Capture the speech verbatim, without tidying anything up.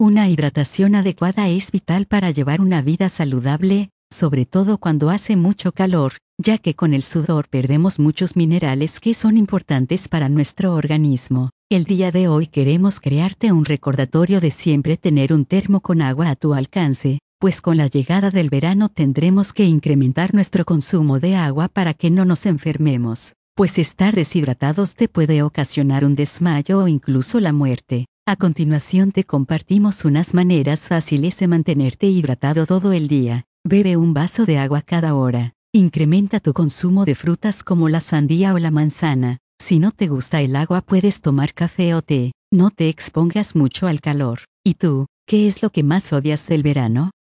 Una hidratación adecuada es vital para llevar una vida saludable, sobre todo cuando hace mucho calor, ya que con el sudor perdemos muchos minerales que son importantes para nuestro organismo. El día de hoy queremos crearte un recordatorio de siempre tener un termo con agua a tu alcance, pues con la llegada del verano tendremos que incrementar nuestro consumo de agua para que no nos enfermemos, pues estar deshidratados te puede ocasionar un desmayo o incluso la muerte. A continuación te compartimos unas maneras fáciles de mantenerte hidratado todo el día. Bebe un vaso de agua cada hora. Incrementa tu consumo de frutas como la sandía o la manzana. Si no te gusta el agua puedes tomar café o té. No te expongas mucho al calor. ¿Y tú, qué es lo que más odias del verano?